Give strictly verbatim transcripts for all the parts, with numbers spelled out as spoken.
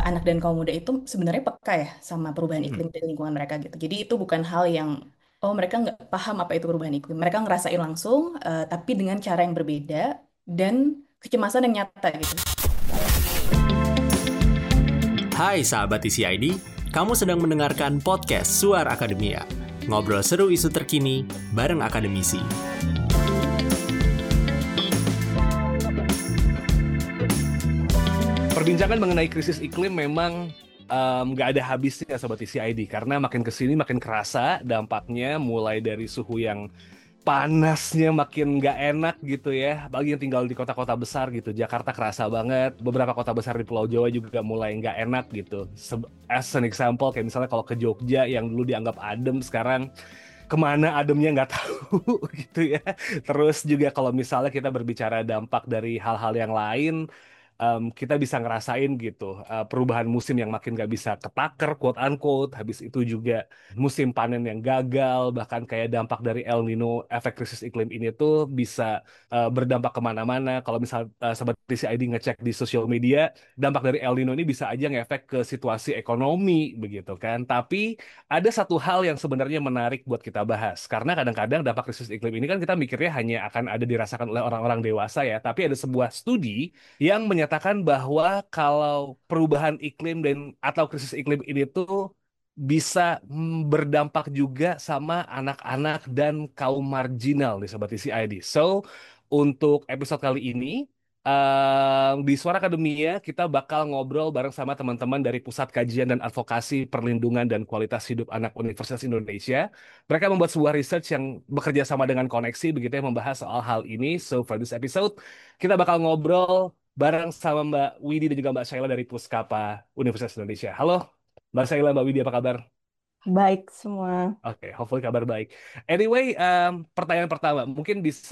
anak dan kaum muda itu sebenarnya peka ya sama perubahan Mhm. iklim dan lingkungan mereka gitu. Jadi itu bukan hal yang oh mereka nggak paham apa itu perubahan iklim. Mereka ngerasain langsung, eh, tapi dengan cara yang berbeda dan kecemasan yang nyata gitu. Hai sahabat T C I D, kamu sedang mendengarkan podcast Suara Akademia. Ngobrol seru isu terkini bareng akademisi. Perbincangan mengenai krisis iklim memang em, nggak ada habisnya Sobat T C I D, karena makin kesini makin kerasa dampaknya, mulai dari suhu yang panasnya makin nggak enak gitu ya, bagi yang tinggal di kota-kota besar gitu. Jakarta kerasa banget, beberapa kota besar di Pulau Jawa juga mulai nggak enak gitu. Se- As an example, kayak misalnya kalau ke Jogja yang dulu dianggap adem, sekarang kemana ademnya nggak tahu gitu ya. Terus juga kalau misalnya kita berbicara dampak dari hal-hal yang lain, em, kita bisa ngerasain gitu eh, perubahan musim yang makin nggak bisa ketaker, quote unquote. Habis itu juga musim panen yang gagal, bahkan kayak dampak dari El Nino, efek krisis iklim ini tuh bisa eh, berdampak kemana-mana. Kalau misal eh, Sobat T C I D ngecek di sosial media, dampak dari El Nino ini bisa aja ngefek ke situasi ekonomi begitu kan. Tapi ada satu hal yang sebenarnya menarik buat kita bahas, karena kadang-kadang dampak krisis iklim ini kan kita mikirnya hanya akan ada dirasakan oleh orang-orang dewasa ya, tapi ada sebuah studi yang menyatakan bahwa kalau perubahan iklim dan atau krisis iklim ini tuh bisa mm, berdampak juga sama anak-anak dan kaum marginal di Sobat T C I D. So, untuk episode kali ini, eh, di Suara Akademia kita bakal ngobrol bareng sama teman-teman dari Pusat Kajian dan Advokasi Perlindungan dan Kualitas Hidup Anak Universitas Indonesia. Mereka membuat sebuah research yang bekerja sama dengan Koneksi, begitu ya, membahas soal hal ini. So, for this episode, kita bakal ngobrol bareng sama Mbak Widi dan juga Mbak Shaila dari Puskapa Universitas Indonesia. Halo, Mbak Shaila, Mbak Widi, apa kabar? Baik semua. Oke, hopefully kabar baik. Anyway, em, pertanyaan pertama, mungkin bisa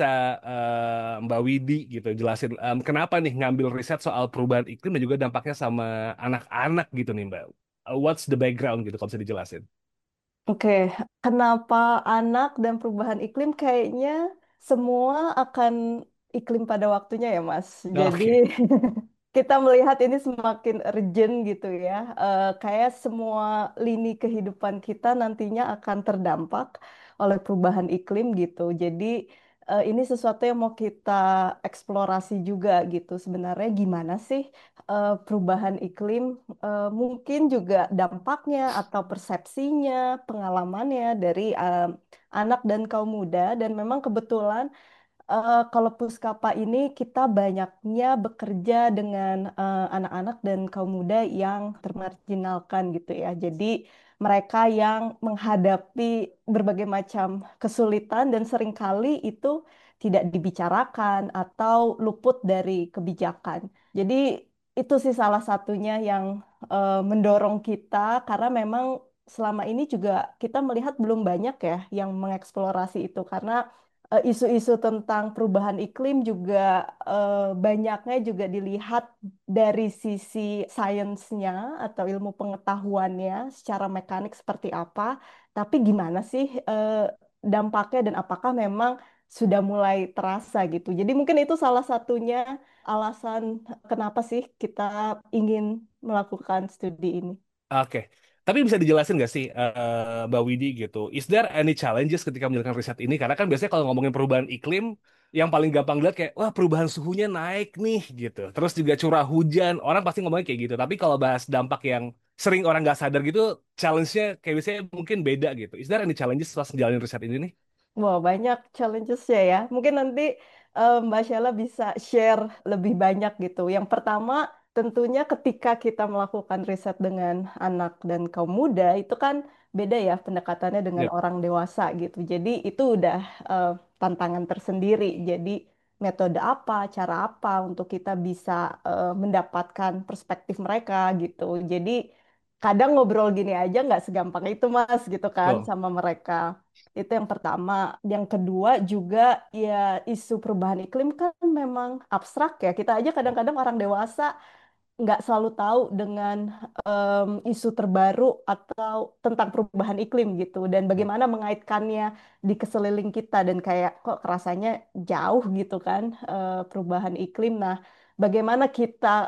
em, Mbak Widi gitu jelasin em, kenapa nih ngambil riset soal perubahan iklim dan juga dampaknya sama anak-anak gitu nih Mbak. Uh, What's the background gitu kalau bisa dijelasin? Oke, kenapa anak dan perubahan iklim kayaknya semua akan iklim pada waktunya ya, Mas. Jadi Oke, kita melihat ini semakin urgent gitu ya. Eh, kayak semua lini kehidupan kita nantinya akan terdampak oleh perubahan iklim gitu. Jadi eh, ini sesuatu yang mau kita eksplorasi juga gitu. Sebenarnya gimana sih eh, perubahan iklim? Eh, mungkin juga dampaknya atau persepsinya, pengalamannya dari eh, anak dan kaum muda. Dan memang kebetulan Eh, kalau Puskapa ini kita banyaknya bekerja dengan eh, anak-anak dan kaum muda yang termarginalkan gitu ya. Jadi mereka yang menghadapi berbagai macam kesulitan dan seringkali itu tidak dibicarakan atau luput dari kebijakan. Jadi itu sih salah satunya yang eh, mendorong kita karena memang selama ini juga kita melihat belum banyak ya yang mengeksplorasi itu karena eh, isu-isu tentang perubahan iklim juga eh, banyaknya juga dilihat dari sisi sainsnya atau ilmu pengetahuannya secara mekanik seperti apa, tapi gimana sih eh, dampaknya dan apakah memang sudah mulai terasa gitu. Jadi mungkin itu salah satunya alasan kenapa sih kita ingin melakukan studi ini. oke. Tapi bisa dijelasin nggak sih eh, Mbak Widi gitu, is there any challenges ketika menjalankan riset ini? Karena kan biasanya kalau ngomongin perubahan iklim, yang paling gampang dilihat kayak, wah perubahan suhunya naik nih gitu. Terus juga curah hujan, orang pasti ngomongnya kayak gitu. Tapi kalau bahas dampak yang sering orang nggak sadar gitu, challenge-nya kayak biasanya mungkin beda gitu. Is there any challenges pas menjalani riset ini nih? Wah, banyak challenges-nya ya. Mungkin nanti eh, Mbak Sheila bisa share lebih banyak gitu. Yang pertama, tentunya ketika kita melakukan riset dengan anak dan kaum muda, itu kan beda ya pendekatannya dengan Yep. orang dewasa gitu. Jadi itu udah eh, tantangan tersendiri. Jadi metode apa, cara apa untuk kita bisa eh, mendapatkan perspektif mereka gitu. Jadi kadang ngobrol gini aja nggak segampang itu Mas gitu kan Betul. sama mereka. Itu yang pertama. Yang kedua juga ya isu perubahan iklim kan memang abstrak ya. Kita aja kadang-kadang orang dewasa nggak selalu tahu dengan em, isu terbaru atau tentang perubahan iklim gitu. Dan Yep. bagaimana mengaitkannya di keseliling kita dan kayak kok rasanya jauh gitu kan eh, perubahan iklim. Nah, bagaimana kita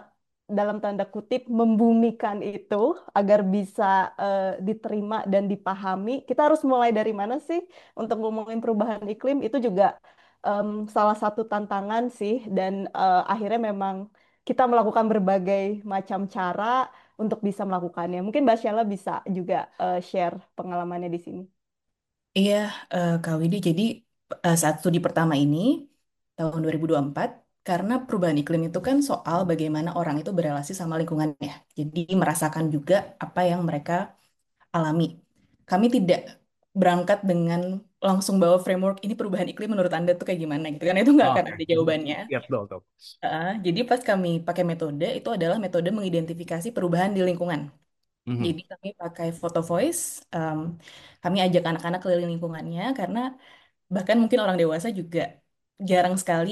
dalam tanda kutip membumikan itu agar bisa eh, diterima dan dipahami, kita harus mulai dari mana sih untuk ngomongin perubahan iklim itu juga em, salah satu tantangan sih dan eh, akhirnya memang kita melakukan berbagai macam cara untuk bisa melakukannya. Mungkin Mbak Sheila bisa juga eh, share pengalamannya di sini. Iya, eh, Kak Widi. Jadi eh, saat studi pertama ini tahun dua ribu dua puluh empat, karena perubahan iklim itu kan soal bagaimana orang itu berelasi sama lingkungannya. Jadi merasakan juga apa yang mereka alami. Kami tidak berangkat dengan langsung bawa framework ini perubahan iklim menurut Anda tuh kayak gimana gitu. Karena itu nggak akan Oke. ada Mhm. jawabannya. Iya, betul, betul. Eh, jadi pas kami pakai metode itu adalah metode mengidentifikasi perubahan di lingkungan. Mhm. Jadi kami pakai photo voice, em, kami ajak anak-anak keliling lingkungannya karena bahkan mungkin orang dewasa juga jarang sekali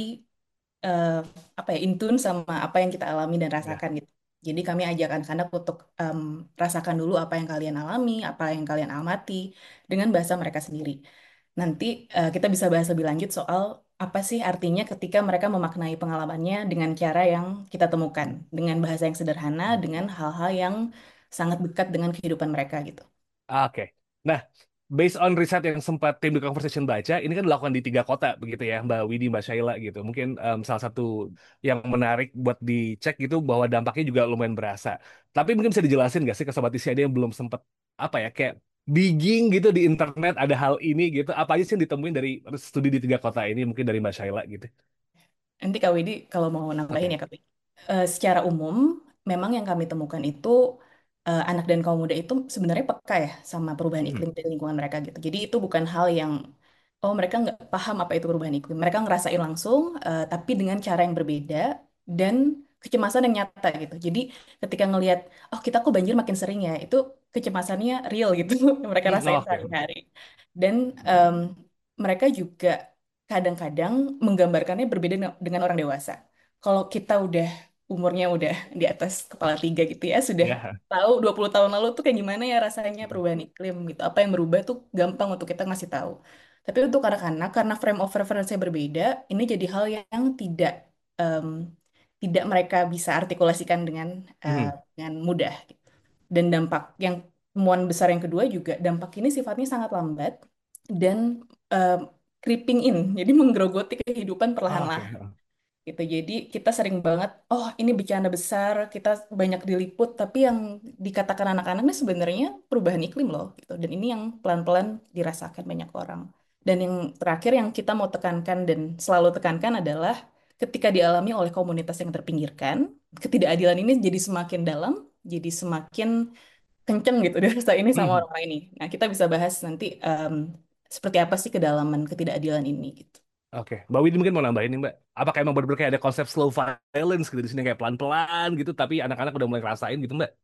eh, apa ya in tune sama apa yang kita alami dan Ya. rasakan gitu. Jadi kami ajak anak-anak untuk em, rasakan dulu apa yang kalian alami, apa yang kalian amati dengan bahasa mereka sendiri. Nanti eh, kita bisa bahas lebih lanjut soal apa sih artinya ketika mereka memaknai pengalamannya dengan cara yang kita temukan, dengan bahasa yang sederhana, dengan hal-hal yang sangat dekat dengan kehidupan mereka gitu. Oke. Nah, based on riset yang sempat tim The Conversation baca, ini kan dilakukan di tiga kota begitu ya, Mbak Widi, Mbak Shaila gitu. Mungkin em, salah satu yang menarik buat dicek gitu bahwa dampaknya juga lumayan berasa. Tapi mungkin bisa dijelasin nggak sih ke Sobat Isi ada yang belum sempat apa ya kayak digging gitu di internet ada hal ini gitu. Apa aja sih yang ditemuin dari studi di tiga kota ini mungkin dari Mbak Shaila gitu. Nanti Kak Widi kalau mau nambahin Oke. ya Kak Widi. Eh, secara umum, memang yang kami temukan itu eh, anak dan kaum muda itu sebenarnya peka ya sama perubahan Mhm. iklim di lingkungan mereka gitu. Jadi itu bukan hal yang, oh mereka nggak paham apa itu perubahan iklim. Mereka ngerasain langsung, eh, tapi dengan cara yang berbeda dan kecemasan yang nyata gitu. Jadi ketika ngelihat, oh kita kok banjir makin sering ya, itu kecemasannya real gitu. yang Mereka Hmm, rasain oke. sehari-hari. Dan em, mereka juga kadang-kadang menggambarkannya berbeda dengan dengan orang dewasa. Kalau kita udah umurnya udah di atas kepala tiga gitu ya, sudah Ya. tahu dua puluh tahun lalu tuh kayak gimana ya rasanya perubahan iklim gitu. Apa yang berubah tuh gampang untuk kita ngasih tahu. Tapi untuk anak-anak karena frame of reference-nya berbeda, ini jadi hal yang tidak em, tidak mereka bisa artikulasikan dengan eh, Mhm. dengan mudah gitu. Dan dampak yang temuan besar yang kedua juga dampak ini sifatnya sangat lambat dan em, creeping in, jadi menggerogoti kehidupan Oke. perlahan-lahan gitu. Jadi kita sering banget, oh ini bencana besar, kita banyak diliput, tapi yang dikatakan anak-anak ini sebenarnya perubahan iklim loh gitu. Dan ini yang pelan-pelan dirasakan banyak orang. Dan yang terakhir yang kita mau tekankan dan selalu tekankan adalah ketika dialami oleh komunitas yang terpinggirkan, ketidakadilan ini jadi semakin dalam, jadi semakin kenceng gitu dirasa ini sama Mhm. orang ini. Nah, kita bisa bahas nanti em, seperti apa sih kedalaman ketidakadilan ini gitu. Oke, Mbak Widi mungkin mau nambahin nih Mbak. Apakah emang benar-benar kayak ada konsep slow violence gitu di sini kayak pelan-pelan gitu, tapi anak-anak udah mulai ngerasain gitu Mbak?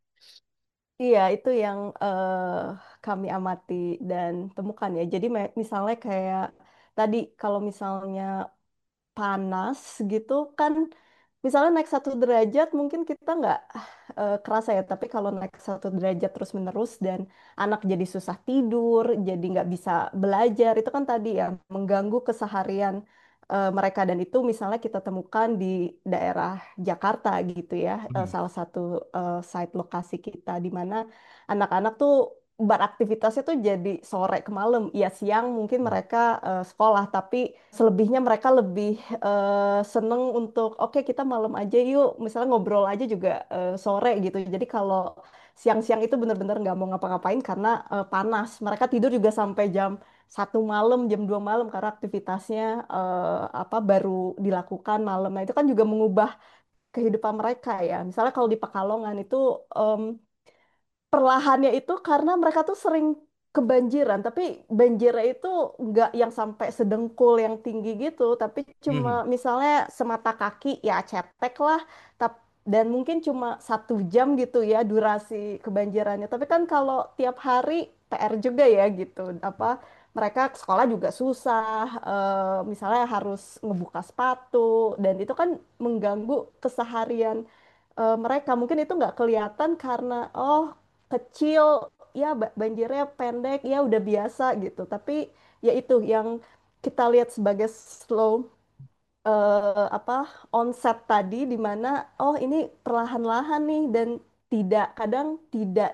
Iya, itu yang eh, kami amati dan temukan ya. Jadi me- misalnya kayak tadi kalau misalnya panas gitu kan, misalnya naik satu derajat mungkin kita nggak eh, kerasa ya, tapi kalau naik satu derajat terus-menerus dan anak jadi susah tidur, jadi nggak bisa belajar, itu kan tadi ya mengganggu keseharian eh, mereka dan itu misalnya kita temukan di daerah Jakarta gitu ya, eh, Mhm. salah satu eh, site lokasi kita di mana anak-anak tuh beraktivitasnya tuh jadi sore ke malam. Ya siang mungkin mereka eh, sekolah, tapi selebihnya mereka lebih eh, seneng untuk oke kita malam aja yuk, misalnya ngobrol aja juga eh, sore gitu. Jadi kalau siang-siang itu benar-benar nggak mau ngapa-ngapain karena eh, panas. Mereka tidur juga sampai jam satu malam, jam dua malam karena aktivitasnya eh, apa baru dilakukan malam. Nah itu kan juga mengubah kehidupan mereka ya. Misalnya kalau di Pekalongan itu em, perlahannya itu karena mereka tuh sering kebanjiran, tapi banjirnya itu nggak yang sampai sedengkul yang tinggi gitu, tapi cuma Mhm. misalnya semata kaki ya cetek lah, tap, dan mungkin cuma satu jam gitu ya durasi kebanjirannya. Tapi kan kalau tiap hari P R juga ya gitu, apa mereka ke sekolah juga susah, eh, misalnya harus ngebuka sepatu, dan itu kan mengganggu keseharian eh, mereka. Mungkin itu nggak kelihatan karena oh kecil ya ba- banjirnya pendek ya udah biasa gitu, tapi ya itu yang kita lihat sebagai slow eh, apa onset tadi di mana oh ini perlahan-lahan nih dan tidak kadang tidak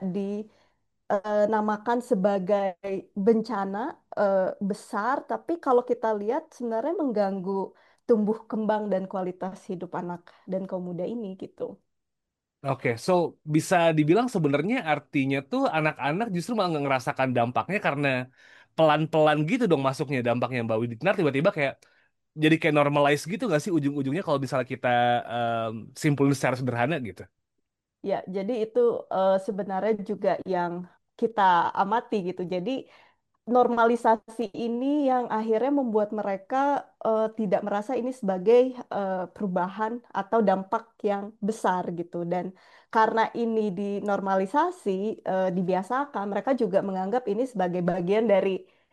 dinamakan sebagai bencana eh, besar, tapi kalau kita lihat sebenarnya mengganggu tumbuh kembang dan kualitas hidup anak dan kaum muda ini gitu. Oke, so bisa dibilang sebenarnya artinya tuh anak-anak justru malah nggak ngerasakan dampaknya karena pelan-pelan gitu dong masuknya dampaknya Mbak Widinar tiba-tiba kayak jadi kayak normalize gitu nggak sih ujung-ujungnya kalau misalnya kita em, simpulin secara sederhana gitu. Ya, jadi itu eh, sebenarnya juga yang kita amati gitu. Jadi normalisasi ini yang akhirnya membuat mereka eh, tidak merasa ini sebagai eh, perubahan atau dampak yang besar gitu. Dan karena ini dinormalisasi, eh, dibiasakan, mereka juga menganggap ini sebagai bagian dari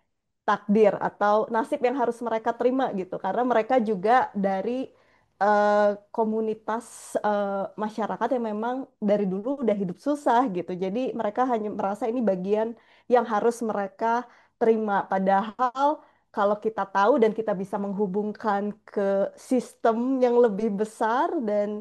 takdir atau nasib yang harus mereka terima gitu karena mereka juga dari eh, komunitas eh, masyarakat yang memang dari dulu udah hidup susah gitu jadi mereka hanya merasa ini bagian yang harus mereka terima padahal kalau kita tahu dan kita bisa menghubungkan ke sistem yang lebih besar dan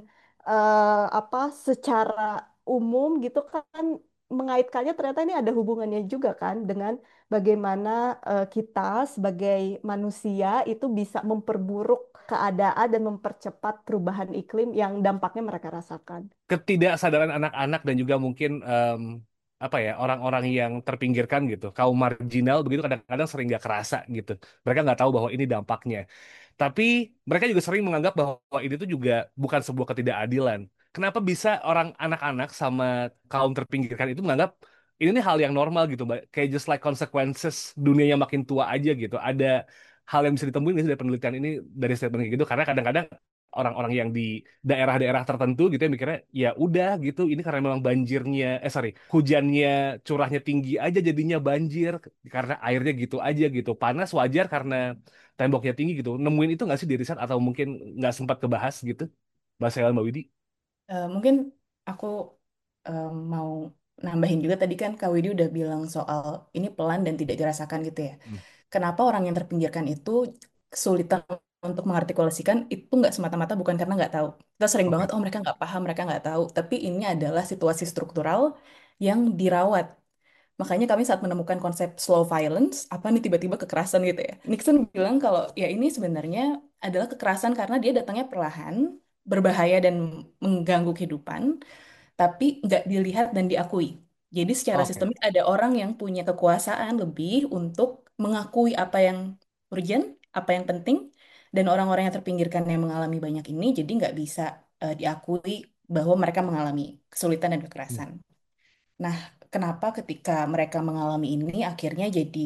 eh, apa secara umum gitu kan mengaitkannya ternyata ini ada hubungannya juga kan dengan bagaimana eh, kita sebagai manusia itu bisa memperburuk keadaan dan mempercepat perubahan iklim yang dampaknya mereka rasakan. Ketidaksadaran anak-anak dan juga mungkin em, apa ya orang-orang yang terpinggirkan gitu, kaum marginal begitu kadang-kadang sering nggak kerasa gitu. Mereka nggak tahu bahwa ini dampaknya. Tapi mereka juga sering menganggap bahwa ini tuh juga bukan sebuah ketidakadilan. Kenapa bisa orang anak-anak sama kaum terpinggirkan itu menganggap ini nih hal yang normal gitu, Mbak. Kayak just like consequences dunianya makin tua aja gitu. Ada hal yang bisa ditemuin nggak sih dari penelitian ini dari statement kayak gitu karena kadang-kadang orang-orang yang di daerah-daerah tertentu gitu ya mikirnya ya udah gitu ini karena memang banjirnya eh sorry hujannya curahnya tinggi aja jadinya banjir karena airnya gitu aja gitu panas wajar karena temboknya tinggi gitu nemuin itu nggak sih di riset atau mungkin nggak sempat kebahas gitu bahasa Mbak Widi. Eh, mungkin aku eh, mau nambahin juga tadi kan Kak Widi udah bilang soal ini pelan dan tidak dirasakan gitu ya. Hmm, Kenapa orang yang terpinggirkan itu kesulitan untuk mengartikulasikan itu nggak semata-mata bukan karena nggak tahu. Kita sering banget, oke. oh mereka nggak paham, mereka nggak tahu. Tapi ini adalah situasi struktural yang dirawat. Makanya kami saat menemukan konsep slow violence, apa nih tiba-tiba kekerasan gitu ya. Nixon bilang kalau ya ini sebenarnya adalah kekerasan karena dia datangnya perlahan, berbahaya dan mengganggu kehidupan, tapi nggak dilihat dan diakui. Jadi secara Oke. sistemik ada orang yang punya kekuasaan lebih untuk mengakui apa yang urgent, apa yang penting, dan orang-orang yang terpinggirkan yang mengalami banyak ini jadi nggak bisa eh, diakui bahwa mereka mengalami kesulitan dan Hmm, kekerasan. Nah, kenapa ketika mereka mengalami ini akhirnya jadi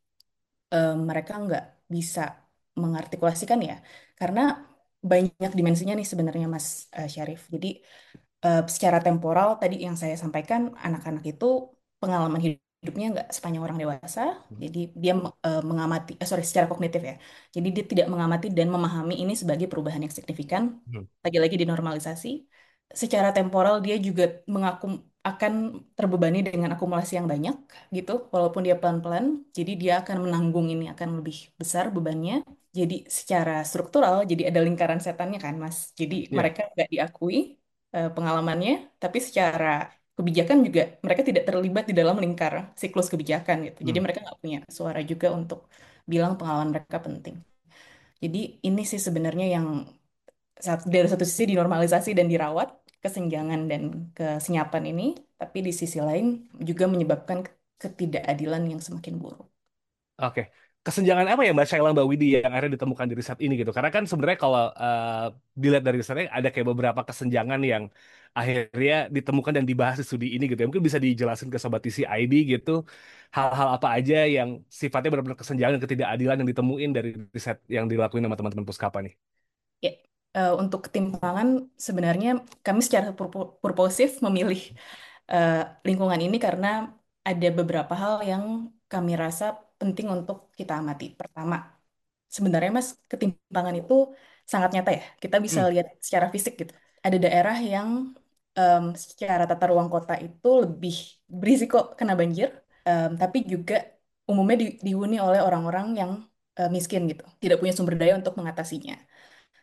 eh, mereka nggak bisa mengartikulasikan ya? Karena banyak dimensinya nih sebenarnya Mas eh, Syarif. Jadi eh, secara temporal tadi yang saya sampaikan anak-anak itu pengalaman hidupnya nggak sepanjang orang dewasa. hmm, Jadi dia eh, mengamati, eh, sorry secara kognitif ya. Jadi dia tidak mengamati dan memahami ini sebagai perubahan yang signifikan. hmm, Lagi-lagi dinormalisasi. Secara temporal dia juga mengaku akan terbebani dengan akumulasi yang banyak gitu, walaupun dia pelan-pelan. Jadi dia akan menanggung ini akan lebih besar bebannya. Jadi secara struktural, jadi ada lingkaran setannya kan, Mas. Jadi ya. mereka nggak diakui eh, pengalamannya, tapi secara kebijakan juga mereka tidak terlibat di dalam lingkar siklus kebijakan gitu. Jadi Hmm. mereka nggak punya suara juga untuk bilang pengalaman mereka penting. Jadi ini sih sebenarnya yang saat- dari satu sisi dinormalisasi dan dirawat kesenjangan dan kesenyapan ini, tapi di sisi lain juga menyebabkan ketidakadilan yang semakin buruk. Oke. Kesenjangan apa ya Mbak Shaila Mbak Widi yang akhirnya ditemukan di riset ini gitu? Karena kan sebenarnya kalau eh, dilihat dari risetnya ada kayak beberapa kesenjangan yang akhirnya ditemukan dan dibahas di studi ini gitu ya. Mungkin bisa dijelasin ke Sobat T C I D gitu. Hal-hal apa aja yang sifatnya benar-benar kesenjangan dan ketidakadilan yang ditemuin dari riset yang dilakuin sama teman-teman Puskapa nih. Ya, eh, untuk ketimpangan sebenarnya kami secara purpo- purposif memilih eh, lingkungan ini karena ada beberapa hal yang kami rasa penting untuk kita amati. Pertama, sebenarnya Mas, ketimpangan itu sangat nyata ya. Kita bisa Hmm, lihat secara fisik gitu. Ada daerah yang em, secara tata ruang kota itu lebih berisiko kena banjir, em, tapi juga umumnya di- dihuni oleh orang-orang yang eh, miskin gitu, tidak punya sumber daya untuk mengatasinya.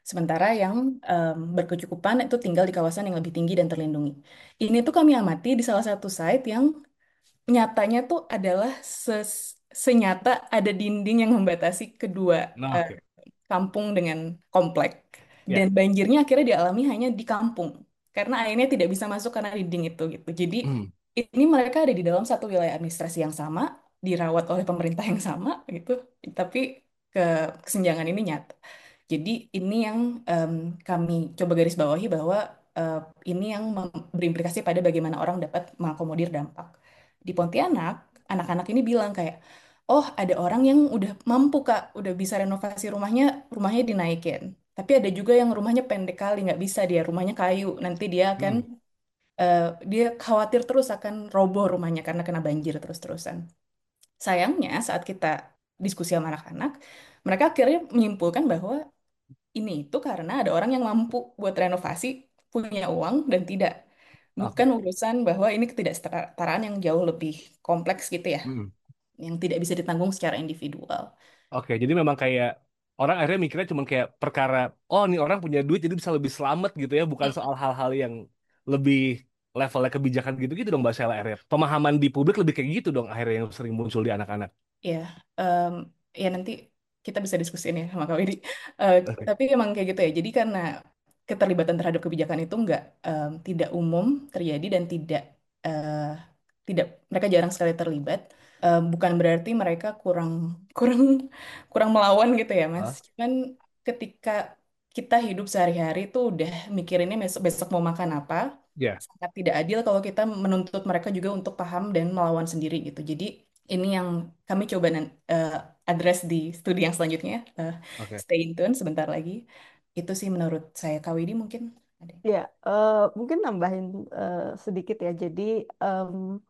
Sementara yang em, berkecukupan itu tinggal di kawasan yang lebih tinggi dan terlindungi. Ini tuh kami amati di salah satu site yang nyatanya tuh adalah ses- senyata ada dinding yang membatasi kedua Nah, eh, oke. kampung dengan komplek. Dan Ya. banjirnya akhirnya dialami hanya di kampung. Karena airnya tidak bisa masuk karena dinding itu gitu. Jadi Hmm. ini mereka ada di dalam satu wilayah administrasi yang sama, dirawat oleh pemerintah yang sama gitu. Tapi ke kesenjangan ini nyata. Jadi ini yang em, kami coba garis bawahi bahwa eh, ini yang mem- berimplikasi pada bagaimana orang dapat mengakomodir dampak. Di Pontianak, anak-anak ini bilang kayak, oh ada orang yang udah mampu Kak, udah bisa renovasi rumahnya, rumahnya dinaikin. Tapi ada juga yang rumahnya pendek kali, nggak bisa dia, rumahnya kayu. Nanti dia akan, Hmm. eh, dia khawatir terus akan roboh rumahnya karena kena banjir terus-terusan. Sayangnya saat kita diskusi sama anak-anak, mereka akhirnya menyimpulkan bahwa ini itu karena ada orang yang mampu buat renovasi, punya uang dan tidak. Bukan Oke. urusan bahwa ini ketidaksetaraan yang jauh lebih kompleks gitu ya, Hmm. yang tidak bisa ditanggung secara individual. Oke, jadi memang kayak orang akhirnya mikirnya cuma kayak perkara, oh nih orang punya duit jadi bisa lebih selamat gitu ya, bukan soal hal-hal yang lebih levelnya kebijakan gitu-gitu dong Mbak Sheila akhirnya. Pemahaman di publik lebih kayak gitu dong akhirnya yang sering muncul di anak-anak. Ya, em, ya nanti kita bisa diskusiin ya sama Kak Widi. Eh, Oke. tapi emang kayak gitu ya. Jadi karena keterlibatan terhadap kebijakan itu nggak em, tidak umum terjadi dan tidak eh, tidak mereka jarang sekali terlibat. Em, bukan berarti mereka kurang kurang kurang melawan gitu ya, Mas. Hah? Cuman ketika kita hidup sehari-hari tuh udah mikirinnya besok besok mau makan apa, Ya, sangat tidak adil kalau kita menuntut mereka juga untuk paham dan melawan sendiri gitu. Jadi ini yang kami coba nan- eh, address di studi yang selanjutnya. Eh, oke. stay in tune sebentar lagi. Itu sih menurut saya. Kak Widi mungkin ada. Ya, eh, mungkin nambahin eh, sedikit ya. Jadi, em,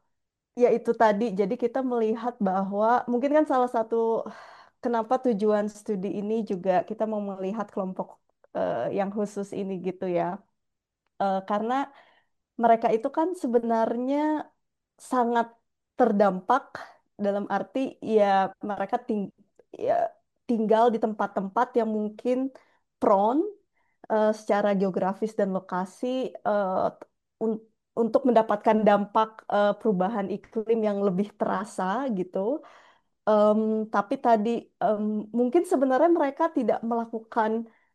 ya itu tadi. Jadi kita melihat bahwa mungkin kan salah satu kenapa tujuan studi ini juga kita mau melihat kelompok eh, yang khusus ini gitu ya. Eh, karena mereka itu kan sebenarnya sangat terdampak dalam arti ya mereka ting ya, tinggal di tempat-tempat yang mungkin prone eh, secara geografis dan lokasi eh, un- untuk mendapatkan dampak eh, perubahan iklim yang lebih terasa gitu. Em, tapi tadi em, mungkin sebenarnya mereka tidak melakukan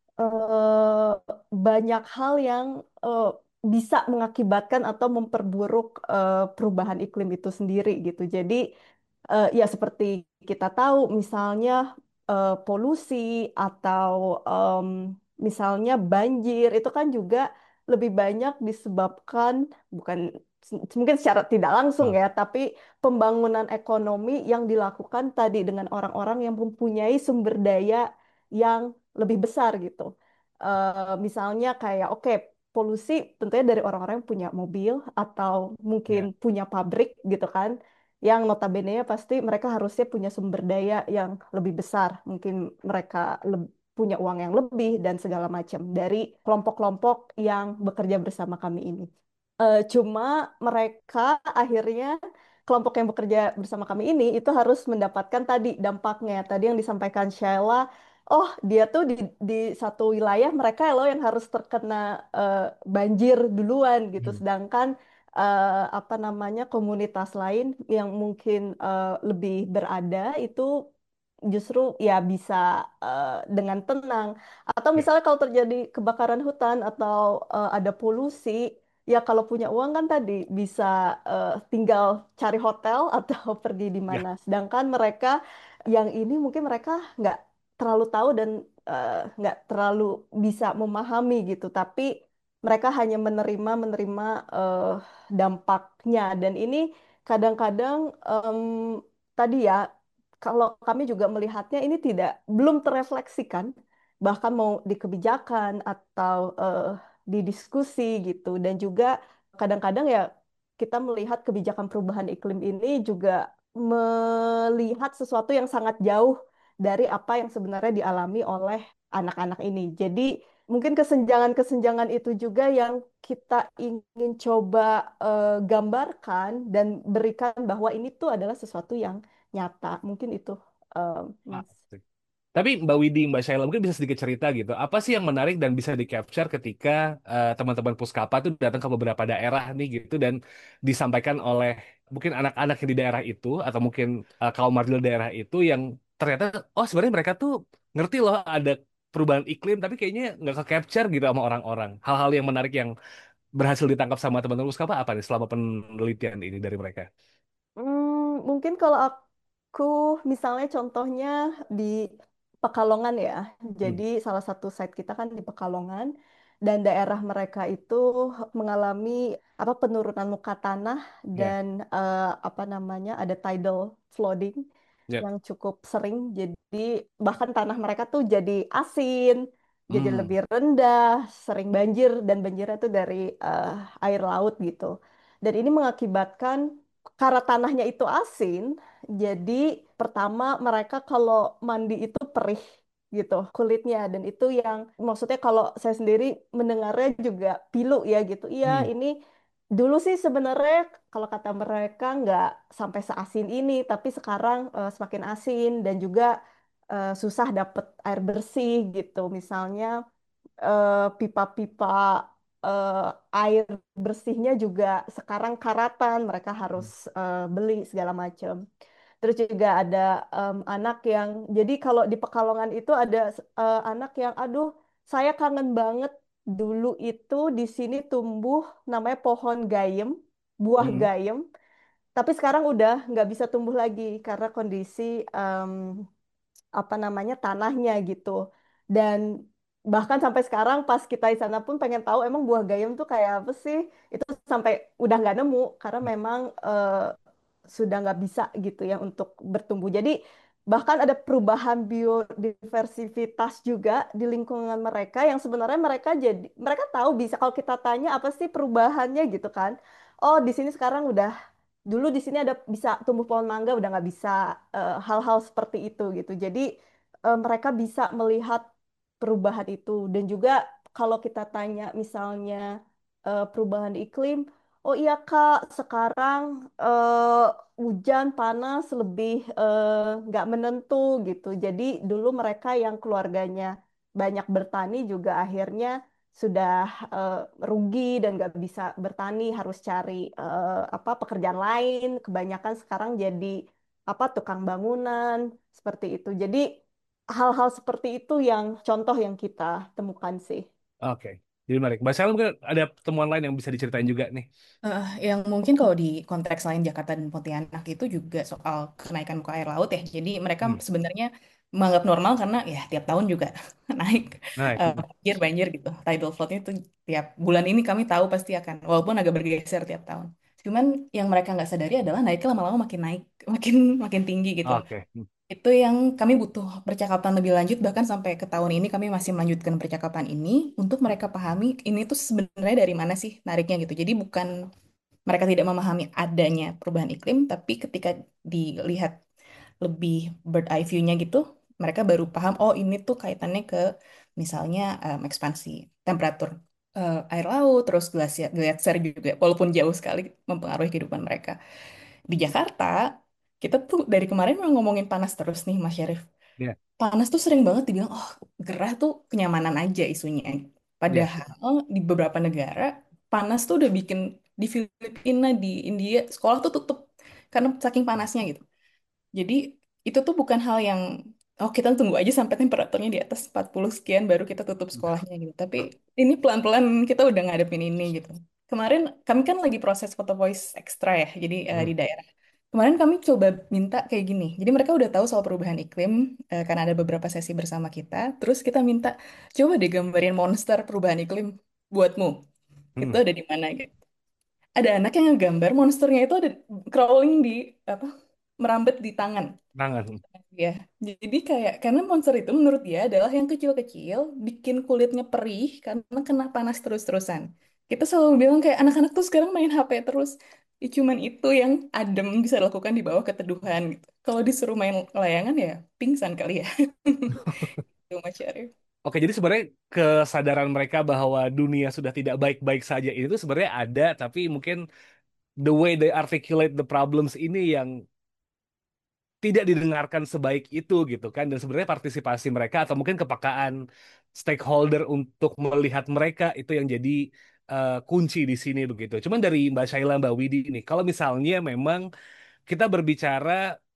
eh, banyak hal yang eh, bisa mengakibatkan atau memperburuk eh, perubahan iklim itu sendiri gitu. Jadi eh, ya seperti kita tahu misalnya eh, polusi atau em, misalnya banjir itu kan juga lebih banyak disebabkan bukan mungkin secara tidak langsung Ah, ya, tapi pembangunan ekonomi yang dilakukan tadi dengan orang-orang yang mempunyai sumber daya yang lebih besar gitu. Eh, misalnya kayak oke polusi tentunya dari orang-orang yang punya mobil atau mungkin ya, punya pabrik gitu kan, yang notabene pasti mereka harusnya punya sumber daya yang lebih besar. Mungkin mereka leb- punya uang yang lebih dan segala macam dari kelompok-kelompok yang bekerja bersama kami ini. Eh, cuma mereka akhirnya kelompok yang bekerja bersama kami ini itu harus mendapatkan tadi dampaknya. Tadi yang disampaikan Sheila, oh dia tuh di, di satu wilayah mereka loh yang harus terkena eh, banjir duluan gitu. hmm, Sedangkan eh, apa namanya komunitas lain yang mungkin eh, lebih berada itu justru ya bisa eh, dengan tenang. Atau ya, misalnya kalau terjadi kebakaran hutan atau eh, ada polusi, ya kalau punya uang kan tadi bisa eh, tinggal cari hotel atau pergi di ya, mana. Sedangkan mereka yang ini mungkin mereka nggak terlalu tahu dan eh, nggak terlalu bisa memahami gitu. Tapi mereka hanya menerima menerima eh, dampaknya. Dan ini kadang-kadang em, tadi ya kalau kami juga melihatnya ini tidak belum terefleksikan bahkan mau di kebijakan atau eh, di diskusi gitu dan juga kadang-kadang ya kita melihat kebijakan perubahan iklim ini juga melihat sesuatu yang sangat jauh dari apa yang sebenarnya dialami oleh anak-anak ini. Jadi mungkin kesenjangan-kesenjangan itu juga yang kita ingin coba eh, gambarkan dan berikan bahwa ini tuh adalah sesuatu yang nyata. Mungkin itu, eh, ah, Mas. oke. Tapi Mbak Widi, Mbak Shaila mungkin bisa sedikit cerita gitu. Apa sih yang menarik dan bisa di-capture ketika eh, teman-teman Puskapa tuh datang ke beberapa daerah nih gitu dan disampaikan oleh mungkin anak-anak yang di daerah itu atau mungkin eh, kaum marginal daerah itu yang ternyata oh sebenarnya mereka tuh ngerti loh ada perubahan iklim tapi kayaknya nggak ke-capture gitu sama orang-orang. Hal-hal yang menarik yang berhasil ditangkap sama teman-teman Puskapa apa nih selama penelitian ini dari mereka? Hmm, mungkin kalau aku misalnya contohnya di Pekalongan ya. Hmm, Jadi salah satu site kita kan di Pekalongan dan daerah mereka itu mengalami apa penurunan muka tanah ya, dan eh, apa namanya ada tidal flooding ya, yang cukup sering. Jadi bahkan tanah mereka tuh jadi asin, jadi hmm, lebih rendah, sering banjir dan banjirnya itu dari eh, air laut gitu. Dan ini mengakibatkan karena tanahnya itu asin, jadi pertama mereka kalau mandi itu perih gitu kulitnya dan itu yang maksudnya kalau saya sendiri mendengarnya juga pilu ya gitu. Iya, hmm, ini dulu sih sebenarnya kalau kata mereka nggak sampai seasin ini, tapi sekarang eh, semakin asin dan juga eh, susah dapet air bersih gitu. Misalnya eh, pipa-pipa eh, air bersihnya juga sekarang karatan, mereka harus eh, beli segala macam. Terus juga ada em, anak yang, jadi kalau di Pekalongan itu ada eh, anak yang, aduh, saya kangen banget dulu itu di sini tumbuh namanya pohon gayem, buah hmm, gayem, tapi sekarang udah nggak bisa tumbuh lagi karena kondisi em, apa namanya tanahnya gitu. Dan bahkan sampai sekarang pas kita di sana pun pengen tahu emang buah gayam tuh kayak apa sih? Itu sampai udah nggak nemu karena memang eh, sudah nggak bisa gitu ya untuk bertumbuh. Jadi bahkan ada perubahan biodiversitas juga di lingkungan mereka yang sebenarnya mereka jadi mereka tahu bisa kalau kita tanya apa sih perubahannya gitu kan. Oh, di sini sekarang udah dulu di sini ada bisa tumbuh pohon mangga udah nggak bisa eh, hal-hal seperti itu gitu. Jadi eh, mereka bisa melihat perubahan itu dan juga kalau kita tanya misalnya eh, perubahan iklim, oh iya Kak, sekarang eh, hujan panas lebih eh, nggak menentu gitu. Jadi dulu mereka yang keluarganya banyak bertani juga akhirnya sudah eh, rugi dan nggak bisa bertani, harus cari eh, apa pekerjaan lain. Kebanyakan sekarang jadi apa tukang bangunan seperti itu. Jadi hal-hal seperti itu yang contoh yang kita temukan sih. oke. Jadi menarik. Mbak Shaila mungkin ada temuan lain yang bisa diceritain juga nih. Eh, yang mungkin kalau di konteks lain Jakarta dan Pontianak itu juga soal kenaikan muka air laut ya. Jadi mereka Hmm, sebenarnya menganggap normal karena ya tiap tahun juga naik naik. eh, Hmm, banjir banjir gitu. Tidal floodnya itu tiap bulan ini kami tahu pasti akan walaupun agak bergeser tiap tahun. Cuman yang mereka nggak sadari adalah naiknya lama-lama makin naik, makin makin tinggi gitu. oke. Hmm, Itu yang kami butuh percakapan lebih lanjut, bahkan sampai ke tahun ini kami masih melanjutkan percakapan ini untuk mereka pahami ini tuh sebenarnya dari mana sih nariknya gitu. Jadi bukan mereka tidak memahami adanya perubahan iklim, tapi ketika dilihat lebih bird eye view-nya gitu, mereka baru paham, oh ini tuh kaitannya ke misalnya em, ekspansi temperatur eh, air laut, terus glasier, gletser juga, walaupun jauh sekali mempengaruhi kehidupan mereka. Di Jakarta, kita tuh dari kemarin memang ngomongin panas terus nih, Mas Syarif. ya, Panas tuh sering banget dibilang, oh gerah tuh kenyamanan aja isunya. ya. Padahal di beberapa negara, panas tuh udah bikin di Filipina, di India, sekolah tuh tutup karena saking panasnya gitu. Jadi itu tuh bukan hal yang, oh kita tunggu aja sampai temperaturnya di atas empat puluh sekian baru kita tutup sekolahnya gitu. Tapi ini pelan-pelan kita udah ngadepin ini gitu. Kemarin kami kan lagi proses foto voice extra ya, jadi eh, Hmm, di daerah. Kemarin kami coba minta kayak gini. Jadi mereka udah tahu soal perubahan iklim eh, karena ada beberapa sesi bersama kita. Terus kita minta coba deh gambarin monster perubahan iklim buatmu. Itu hmm. ada di mana gitu. Ada anak yang ngegambar monsternya itu ada crawling di apa? Merambat di tangan. Tangan. Ya, jadi kayak karena monster itu menurut dia adalah yang kecil-kecil bikin kulitnya perih karena kena panas terus-terusan. Kita selalu bilang kayak anak-anak tuh sekarang main H P terus. Ya, cuman itu yang adem bisa dilakukan di bawah keteduhan gitu. Kalau disuruh main layangan ya pingsan kali ya. Itu Mas Syarif. Oke, jadi sebenarnya kesadaran mereka bahwa dunia sudah tidak baik-baik saja ini tuh sebenarnya ada, tapi mungkin the way they articulate the problems ini yang tidak didengarkan sebaik itu gitu kan, dan sebenarnya partisipasi mereka atau mungkin kepekaan stakeholder untuk melihat mereka itu yang jadi eh, kunci di sini begitu. Cuman dari Mbak Shaila, Mbak Widi ini, kalau misalnya memang kita berbicara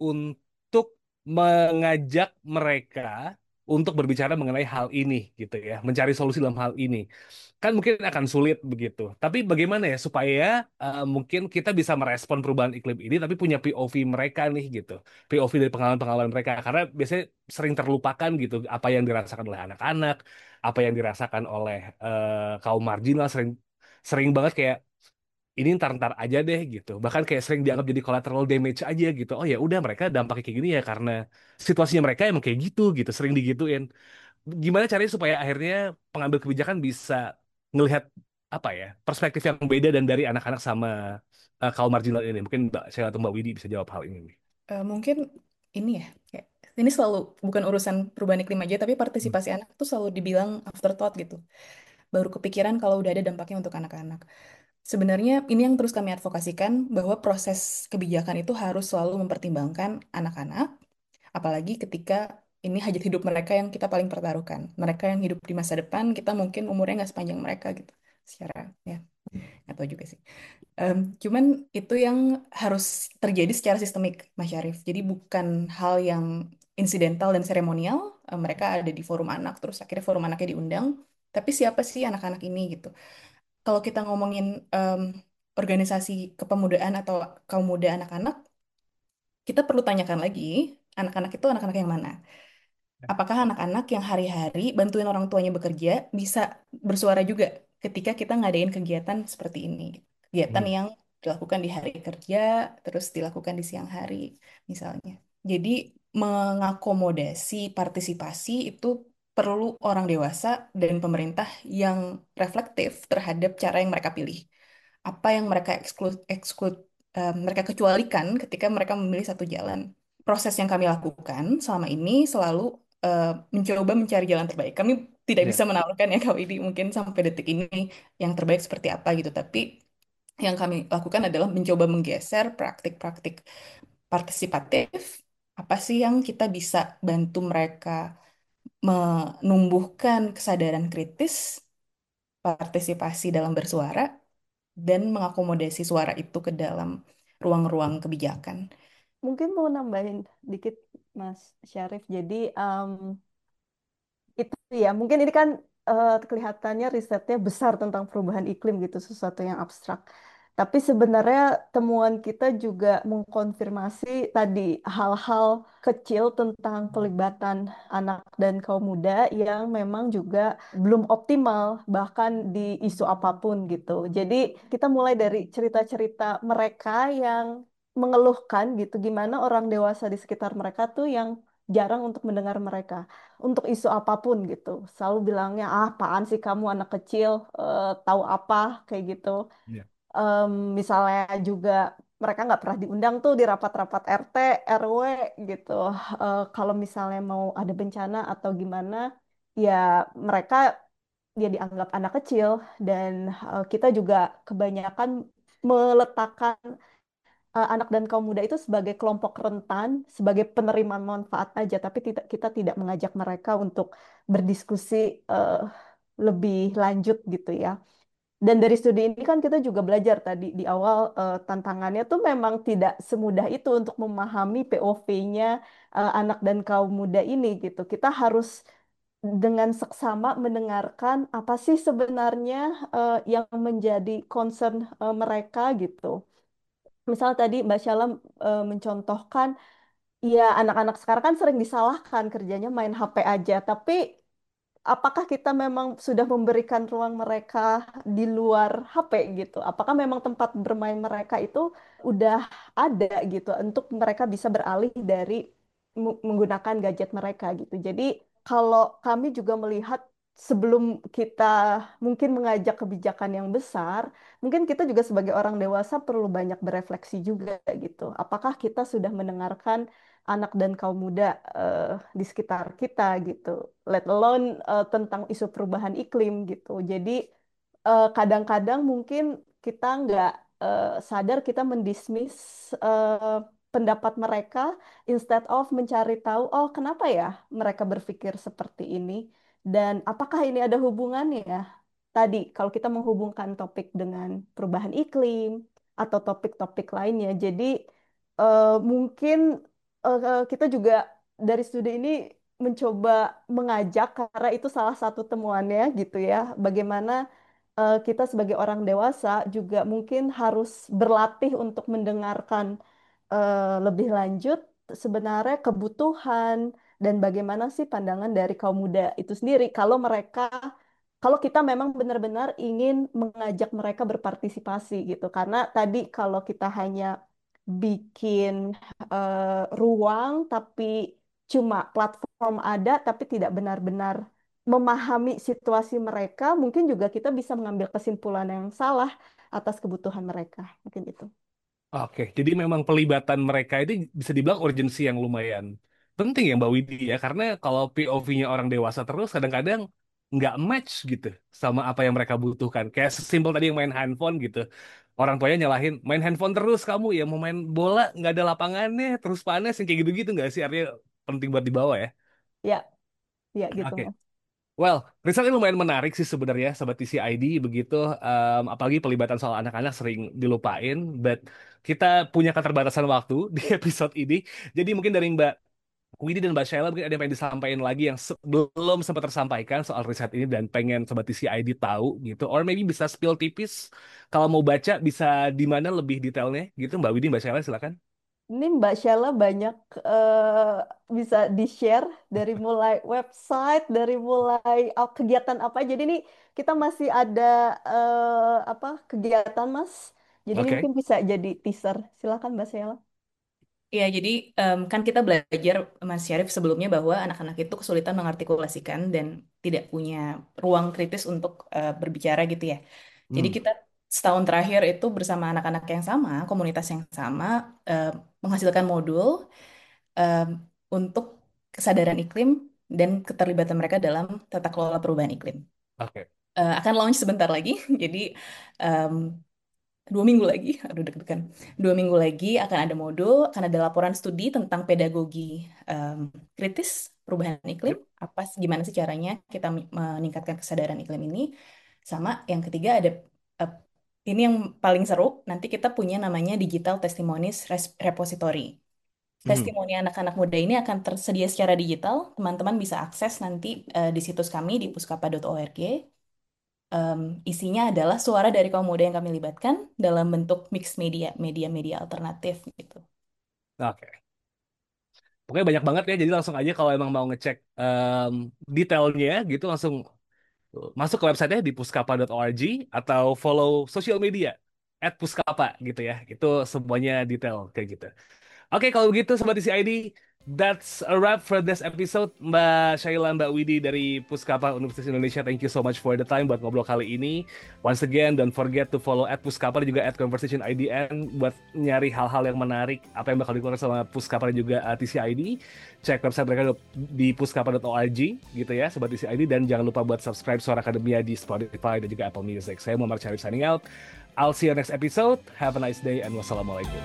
untuk mengajak mereka untuk berbicara mengenai hal ini gitu ya, mencari solusi dalam hal ini kan mungkin akan sulit begitu. Tapi bagaimana ya supaya eh, mungkin kita bisa merespon perubahan iklim ini tapi punya P O V mereka nih gitu. P O V dari pengalaman-pengalaman mereka karena biasanya sering terlupakan gitu apa yang dirasakan oleh anak-anak, apa yang dirasakan oleh eh, kaum marginal sering sering banget kayak ini ntar-ntar aja deh gitu. Bahkan kayak sering dianggap jadi collateral damage aja gitu. Oh ya udah mereka dampaknya kayak gini ya karena situasinya mereka emang kayak gitu gitu, sering digituin. Gimana caranya supaya akhirnya pengambil kebijakan bisa ngelihat apa ya perspektif yang beda dan dari anak-anak sama eh, kaum marginal ini. Mungkin Mbak Sheila atau Mbak Widi bisa jawab hal ini nih. Eh, mungkin ini ya, kayak, ini selalu bukan urusan perubahan iklim aja, tapi Hmm. partisipasi anak tuh selalu dibilang afterthought gitu. Baru kepikiran kalau udah ada dampaknya untuk anak-anak. Sebenarnya ini yang terus kami advokasikan bahwa proses kebijakan itu harus selalu mempertimbangkan anak-anak, apalagi ketika ini hajat hidup mereka yang kita paling pertaruhkan. Mereka yang hidup di masa depan, kita mungkin umurnya nggak sepanjang mereka gitu. Secara ya, nggak tahu juga sih. Em, cuman itu yang harus terjadi secara sistemik, Mas Syarif. Jadi bukan hal yang insidental dan seremonial. Em, mereka ada di forum anak, terus akhirnya forum anaknya diundang. Tapi siapa sih anak-anak ini gitu? Kalau kita ngomongin em, organisasi kepemudaan atau kaum muda anak-anak, kita perlu tanyakan lagi, anak-anak itu anak-anak yang mana? Apakah anak-anak yang hari-hari bantuin orang tuanya bekerja bisa bersuara juga ketika kita ngadain kegiatan seperti ini? Kegiatan Hmm. yang dilakukan di hari kerja, terus dilakukan di siang hari, misalnya. Jadi, mengakomodasi partisipasi itu perlu orang dewasa dan pemerintah yang reflektif terhadap cara yang mereka pilih. Apa yang mereka exclude, exclude, eh, mereka kecualikan ketika mereka memilih satu jalan. Proses yang kami lakukan selama ini selalu eh, mencoba mencari jalan terbaik. Kami tidak bisa Ya, menawarkan ya Kak Widi mungkin sampai detik ini yang terbaik seperti apa gitu. Tapi yang kami lakukan adalah mencoba menggeser praktik-praktik partisipatif. Apa sih yang kita bisa bantu mereka menumbuhkan kesadaran kritis, partisipasi dalam bersuara, dan mengakomodasi suara itu ke dalam ruang-ruang kebijakan. Mungkin mau nambahin dikit, Mas Syarif. Jadi em, itu ya, mungkin ini kan eh, kelihatannya risetnya besar tentang perubahan iklim gitu, sesuatu yang abstrak. Tapi sebenarnya temuan kita juga mengkonfirmasi tadi hal-hal kecil tentang pelibatan anak dan kaum muda yang memang juga belum optimal bahkan di isu apapun gitu. Jadi kita mulai dari cerita-cerita mereka yang mengeluhkan gitu, gimana orang dewasa di sekitar mereka tuh yang jarang untuk mendengar mereka untuk isu apapun gitu. Selalu bilangnya, ah, apaan sih kamu anak kecil, eh, tahu apa, kayak gitu. ya, Em, misalnya juga mereka nggak pernah diundang tuh di rapat-rapat R T, R W gitu. Eh, kalau misalnya mau ada bencana atau gimana, ya mereka dia dianggap anak kecil dan eh, kita juga kebanyakan meletakkan eh, anak dan kaum muda itu sebagai kelompok rentan, sebagai penerima manfaat aja, tapi tidak kita tidak mengajak mereka untuk berdiskusi eh, lebih lanjut gitu ya. Dan dari studi ini kan kita juga belajar tadi di awal eh, tantangannya tuh memang tidak semudah itu untuk memahami P O V-nya anak dan kaum muda ini gitu. Kita harus dengan seksama mendengarkan apa sih sebenarnya eh, yang menjadi concern eh, mereka gitu. Misal tadi Mbak Shalom eh, mencontohkan, ya anak-anak sekarang kan sering disalahkan kerjanya main H P aja, tapi apakah kita memang sudah memberikan ruang mereka di luar H P gitu? Apakah memang tempat bermain mereka itu udah ada gitu untuk mereka bisa beralih dari mu- menggunakan gadget mereka gitu. Jadi kalau kami juga melihat sebelum kita mungkin mengajak kebijakan yang besar, mungkin kita juga sebagai orang dewasa perlu banyak berefleksi juga gitu. Apakah kita sudah mendengarkan anak dan kaum muda eh, di sekitar kita gitu, let alone eh, tentang isu perubahan iklim gitu. Jadi eh, kadang-kadang mungkin kita nggak eh, sadar kita mendismiss eh, pendapat mereka instead of mencari tahu, oh kenapa ya mereka berpikir seperti ini dan apakah ini ada hubungannya? Tadi kalau kita menghubungkan topik dengan perubahan iklim atau topik-topik lainnya, jadi eh, mungkin eh, kita juga dari studi ini mencoba mengajak karena itu salah satu temuannya gitu ya, bagaimana eh, kita sebagai orang dewasa juga mungkin harus berlatih untuk mendengarkan eh, lebih lanjut sebenarnya kebutuhan dan bagaimana sih pandangan dari kaum muda itu sendiri kalau mereka kalau kita memang benar-benar ingin mengajak mereka berpartisipasi gitu karena tadi kalau kita hanya bikin eh, ruang tapi cuma platform ada tapi tidak benar-benar memahami situasi mereka, mungkin juga kita bisa mengambil kesimpulan yang salah atas kebutuhan mereka. Mungkin itu. Oke, jadi memang pelibatan mereka ini bisa dibilang urgensi yang lumayan penting ya Mbak Widi ya, karena kalau P O V-nya orang dewasa terus kadang-kadang nggak match gitu sama apa yang mereka butuhkan. Kayak sesimpel tadi yang main handphone gitu. Orang tuanya nyalahin, main handphone terus kamu ya, mau main bola nggak ada lapangannya, terus panas, yang kayak gitu-gitu nggak sih? Artinya penting buat dibawa ya. Ya, ya gitu Oke. Mas. Well, riset ini lumayan menarik sih sebenarnya, Sobat T C I D begitu. Em, apalagi pelibatan soal anak-anak sering dilupain, but kita punya keterbatasan waktu di episode ini. Jadi mungkin dari Mbak Widi dan Mbak Sheila mungkin ada yang pengen disampaikan lagi yang se- belum sempat tersampaikan soal riset ini dan pengen Sobat T C I D tahu gitu. Or maybe bisa spill tipis kalau mau baca bisa di mana lebih detailnya gitu. Mbak Widi, Mbak Sheila silakan. Ini Mbak Sheila banyak eh, bisa di-share dari mulai website, dari mulai uh, kegiatan apa. Jadi ini kita masih ada eh, apa kegiatan Mas. Jadi ini Oke. mungkin bisa jadi teaser. Silakan Mbak Sheila. Ya, jadi em, kan kita belajar Mas Syarif sebelumnya bahwa anak-anak itu kesulitan mengartikulasikan dan tidak punya ruang kritis untuk eh, berbicara gitu ya. Jadi Hmm. kita setahun terakhir itu bersama anak-anak yang sama, komunitas yang sama, eh, menghasilkan modul em, untuk kesadaran iklim dan keterlibatan mereka dalam tata kelola perubahan iklim. Oke. Eh, akan launch sebentar lagi, jadi em, dua minggu lagi, aduh deg-degan. Dua minggu lagi akan ada modul, akan ada laporan studi tentang pedagogi em, kritis perubahan iklim. Yep. Apa sih- gimana sih caranya kita mi- meningkatkan kesadaran iklim ini? Sama yang ketiga ada eh, ini yang paling seru. Nanti kita punya namanya Digital Testimonies Res- Repository. Mhm. Testimoni anak-anak muda ini akan tersedia secara digital. Teman-teman bisa akses nanti eh, di situs kami di puskapa titik org. Em, isinya adalah suara dari kaum muda yang kami libatkan dalam bentuk mixed media, media-media alternatif gitu. Oke. Pokoknya banyak banget ya, jadi langsung aja kalau emang mau ngecek em, detailnya gitu langsung masuk ke websitenya di puskapa titik org atau follow sosial media at puskapa gitu ya. Itu semuanya detail kayak gitu. Oke, kalau begitu Sobat T C I D, that's a wrap for this episode. Mbak Shaila, Mbak Widi dari Puskapa Universitas Indonesia, thank you so much for the time buat ngobrol kali ini. Once again, don't forget to follow at Puskapa dan juga at Conversation I D N buat nyari hal-hal yang menarik, apa yang bakal dikeluarkan sama Puskapa dan juga uh, T C I D. Cek website mereka di puskapa titik org gitu ya, Sobat T C I D. Dan jangan lupa buat subscribe Suara Akademia di Spotify dan juga Apple Music. Saya Muhammad Syarif signing out. I'll see you next episode. Have a nice day and wassalamualaikum.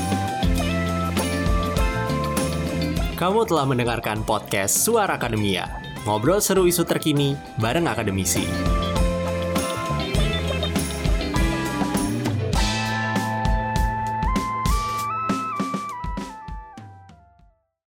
Kamu telah mendengarkan podcast Suara Akademia. Ngobrol seru isu terkini bareng akademisi.